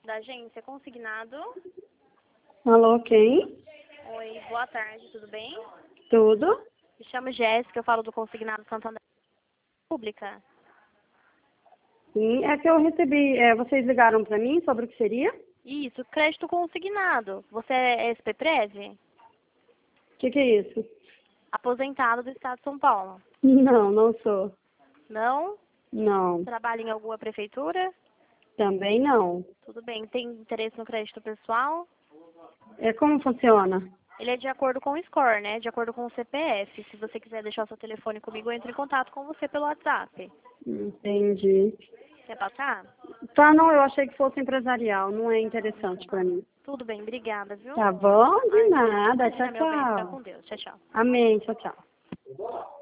da agência Consignado. Alô, quem? Oi, boa tarde, tudo bem? Tudo? Me chamo Jéssica, eu falo do Consignado Santander Pública. Sim, é que eu recebi, vocês ligaram pra mim sobre o que seria? Isso, crédito consignado. Você é SPPrev? O que é isso? Aposentado do Estado de São Paulo. Não, não sou. Não? Não, Trabalha em alguma prefeitura? também não. Tudo bem. Tem interesse no crédito pessoal? Como funciona? Ele é de acordo com o score, né? De acordo com o CPF. Se você quiser deixar o seu telefone comigo, eu entro em contato com você pelo WhatsApp. Entendi. Quer passar? Tá, não, eu achei que fosse empresarial, não é interessante pra mim. Tudo bem, obrigada, viu? Tá bom? De Ai, nada, imagina, tchau, meu bem, fica com tchau. Deus. Tchau, tchau. Amém, tchau, tchau.